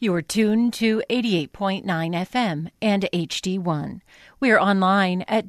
You're tuned to 88.9 FM and HD1. We're online at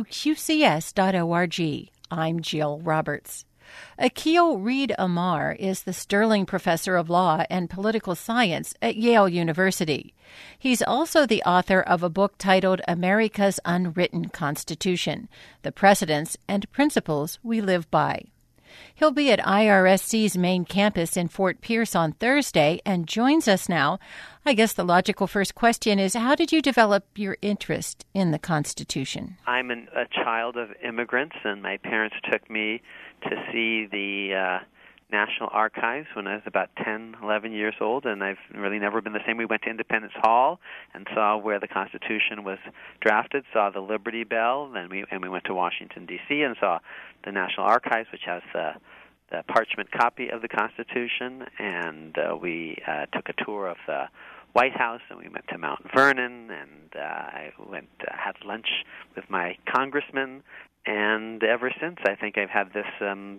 WQCS.org. I'm Jill Roberts. Akhil Reed Amar is the Sterling Professor of Law and Political Science at Yale University. He's also the author of a book titled America's Unwritten Constitution, The Precedents and Principles We Live By. He'll be at IRSC's main campus in Fort Pierce on Thursday and joins us now. I guess the logical first question is, how did you develop your interest in the Constitution? I'm a child of immigrants, and my parents took me to see the National Archives when I was about 10, 11 years old, and I've really never been the same. We went to Independence Hall and saw where the Constitution was drafted, saw the Liberty Bell, and we went to Washington, D.C., and saw the National Archives, which has the parchment copy of the Constitution, and we took a tour of the White House, and we went to Mount Vernon, and I had lunch with my congressman. And ever since, I think I've had this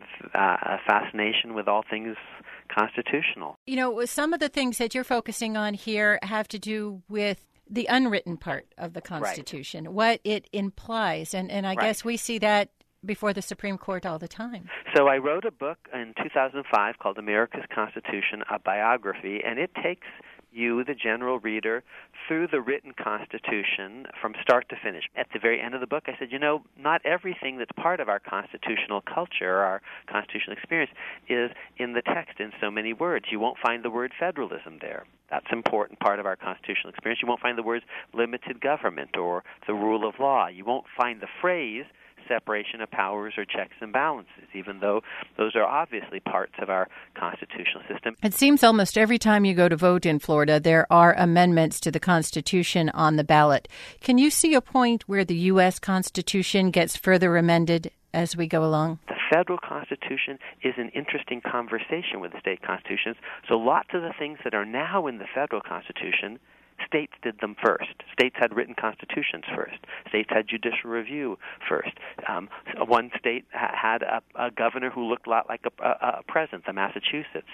fascination with all things constitutional. You know, some of the things that you're focusing on here have to do with the unwritten part of the Constitution, right. What it implies. And I guess we see that before the Supreme Court all the time. So I wrote a book in 2005 called America's Constitution, a Biography, and it takes you, the general reader, through the written Constitution from start to finish. At the very end of the book, I said, not everything that's part of our constitutional culture, our constitutional experience, is in the text in so many words. You won't find the word federalism there. That's an important part of our constitutional experience. You won't find the words limited government or the rule of law. You won't find the phrase separation of powers or checks and balances, even though those are obviously parts of our constitutional system. It seems almost every time you go to vote in Florida, there are amendments to the Constitution on the ballot. Can you see a point where the U.S. Constitution gets further amended as we go along? The federal Constitution is an interesting conversation with the state constitutions. So lots of the things that are now in the federal Constitution, states did them first. States had written constitutions first. States had judicial review first. One state had a governor who looked a lot like a president, the Massachusetts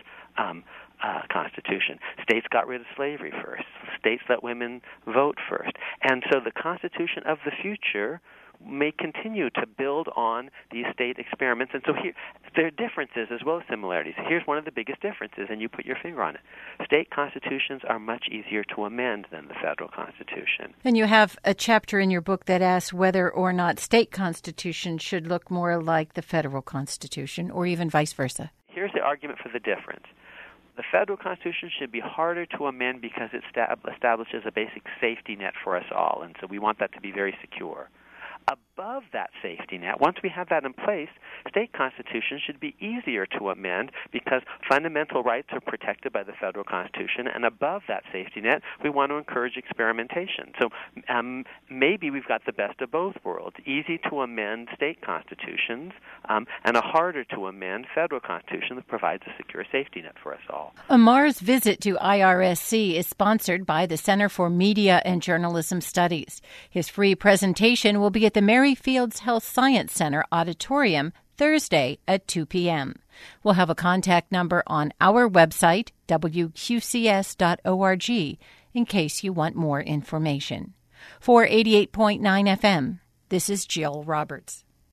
Constitution. States got rid of slavery first. States let women vote first. And so the Constitution of the future may continue to build on these state experiments. And so here, there are differences as well as similarities. Here's one of the biggest differences, and you put your finger on it. State constitutions are much easier to amend than the federal Constitution. And you have a chapter in your book that asks whether or not state constitutions should look more like the federal Constitution, or even vice versa. Here's the argument for the difference. The federal Constitution should be harder to amend because it establishes a basic safety net for us all, and so we want that to be very secure. Above that safety net, once we have that in place, state constitutions should be easier to amend because fundamental rights are protected by the federal Constitution, and above that safety net, we want to encourage experimentation. So maybe we've got the best of both worlds, easy to amend state constitutions and a harder to amend federal constitution that provides a secure safety net for us all. Amar's visit to IRSC is sponsored by the Center for Media and Journalism Studies. His free presentation will be at the Mary Fields Health Science Center auditorium Thursday at 2 p.m. We'll have a contact number on our website, WQCS.org, in case you want more information. For 88.9 FM, this is Jill Roberts.